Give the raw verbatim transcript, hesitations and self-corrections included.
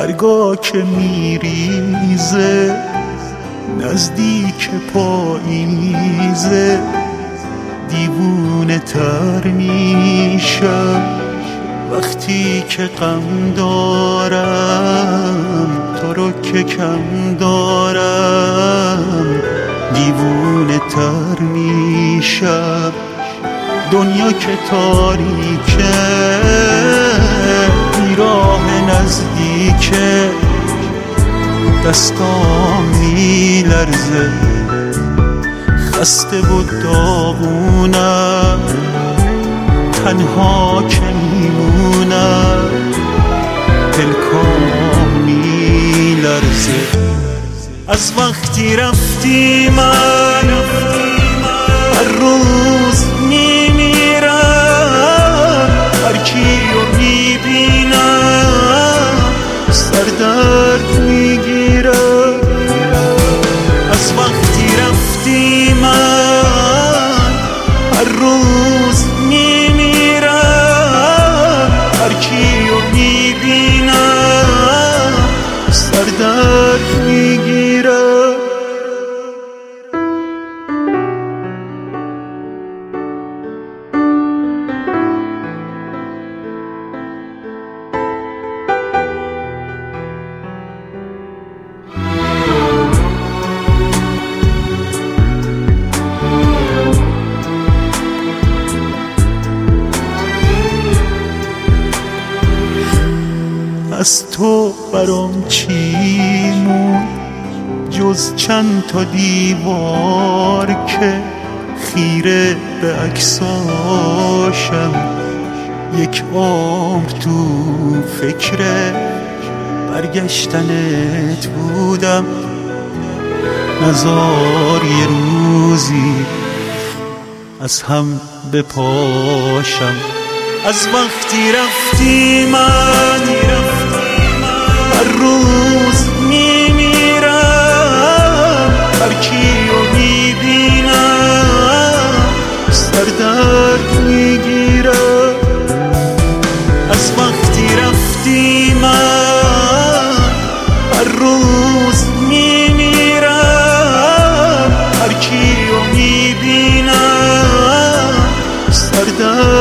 هرگاه که میریزه نزدیک پاییزه دیوونه تر میشم وقتی که غم دارم تو رو که کم دارم دیوونه تر میشم دنیا که تاریکه بیراه نزدیکه دستام میلرزه خسته و داغونم تنها که میمونم دلکام میلرزه از وقتی رفتی من هر روز میمیرم هر کیو میبینم سردرد میگیرم از وقتی رفتی من هر روز میمیرم هر کیو میبینم سردرد میگیرم از تو برام چی مون جز چند تا دیوار که خیره به عکساشم یک عمر تو فکر برگشتنت بودم نزار یه روزی از هم بپاشم از وقتی رفتی من هر روز میمیرم هر کیو میبینم سردرد میگیرم از وقتی رفتی من هر روز میمیرم هر کیو میبینم سردرد